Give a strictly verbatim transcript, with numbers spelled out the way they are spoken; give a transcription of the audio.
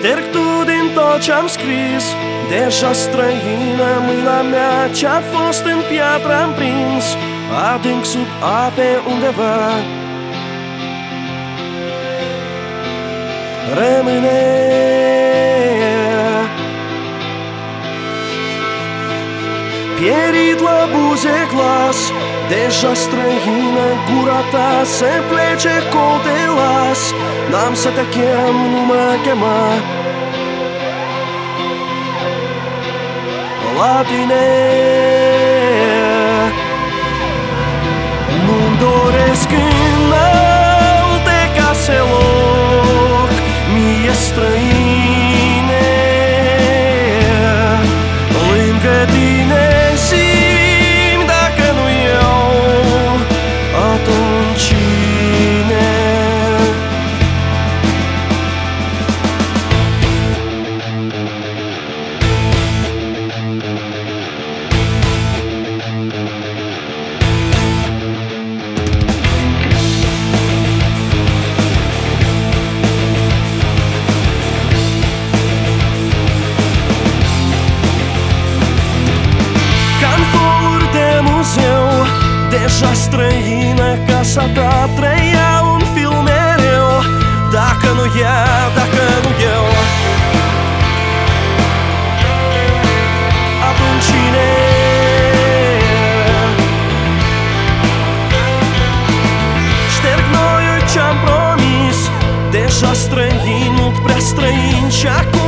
Șterg tu din tot ce-am scris. Deja străină mâna mea ce-a fost în piatră-am prins. Adânc sub ape undeva rămâne. Pierit la buze glas. Deja străină gura ta se plece că te las. N-am să te chem, nu mă chema la tine. Nu-mi doresc în alte case loc mie străine. Lângă tine simt, dacă nu eu, atunci cine? Deja străină casa ta trăia un film mereu. Dacă nu ea, dacă nu eu, atunci cine? Șterg noi ce-am promis. Deja străin, mult prea străin și acum